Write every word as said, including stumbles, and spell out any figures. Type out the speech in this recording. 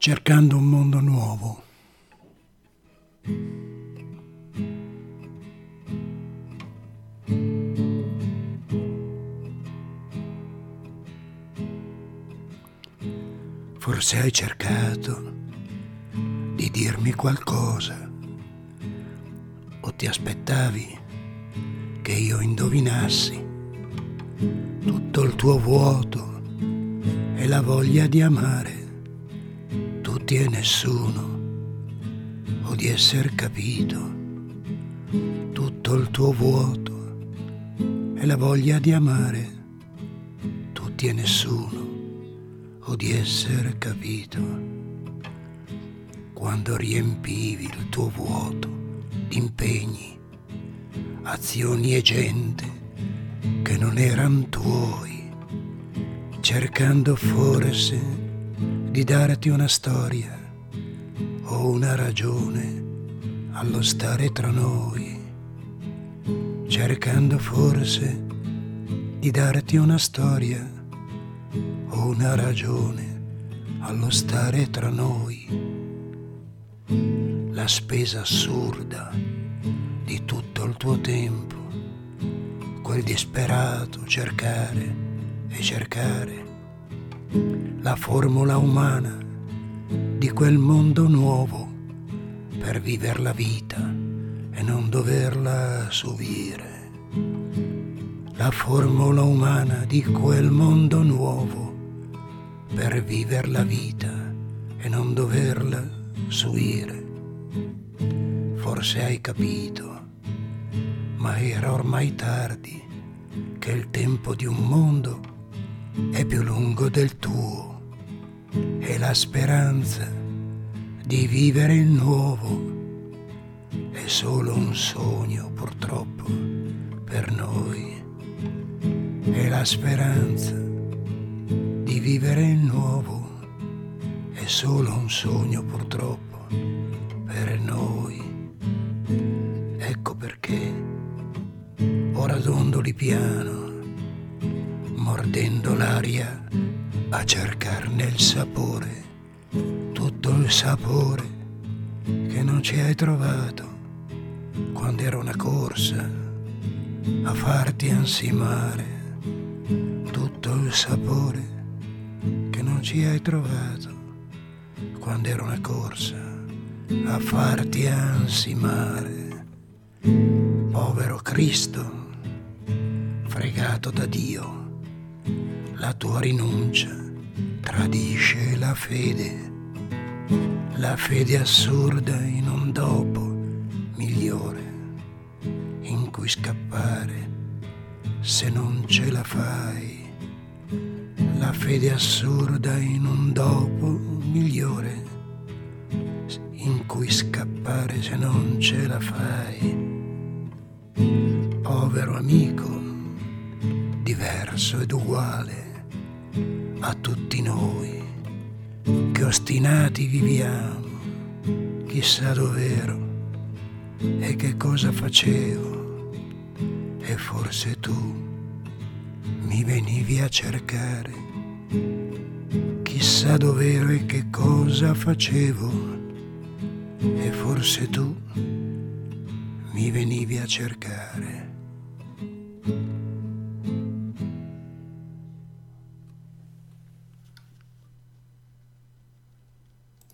cercando un mondo nuovo. Forse hai cercato di dirmi qualcosa, o ti aspettavi che io indovinassi tutto il tuo vuoto e la voglia di amare tutti e nessuno, o di esser capito tutto il tuo vuoto e la voglia di amare tutti e nessuno, o di esser capito. Quando riempivi il tuo vuoto di impegni, azioni e gente che non eran tuoi, cercando forse di darti una storia o una ragione allo stare tra noi, cercando forse di darti una storia o una ragione allo stare tra noi. La spesa assurda di tutto il tuo tempo, quel disperato cercare e cercare, la formula umana di quel mondo nuovo per viver la vita e non doverla subire. La formula umana di quel mondo nuovo per viver la vita e non doverla subire. Forse hai capito, ma era ormai tardi, che il tempo di un mondo è più lungo del tuo e la speranza di vivere il nuovo è solo un sogno, purtroppo, per noi. E la speranza di vivere il nuovo è solo un sogno, purtroppo, per noi. Ecco perché ora dondoli piano, mordendo l'aria a cercarne il sapore, tutto il sapore che non ci hai trovato quando era una corsa a farti ansimare, tutto il sapore che non ci hai trovato quando era una corsa a farti ansimare. Povero Cristo, fregato da Dio, la tua rinuncia tradisce la fede, la fede assurda in un dopo migliore, in cui scappare se non ce la fai, la fede assurda in un dopo migliore, in cui scappare se non ce la fai. Povero amico, diverso ed uguale a tutti noi, che ostinati viviamo, chissà dov'ero e che cosa facevo, e forse tu mi venivi a cercare, chissà dov'ero e che cosa facevo, e forse tu mi venivi a cercare.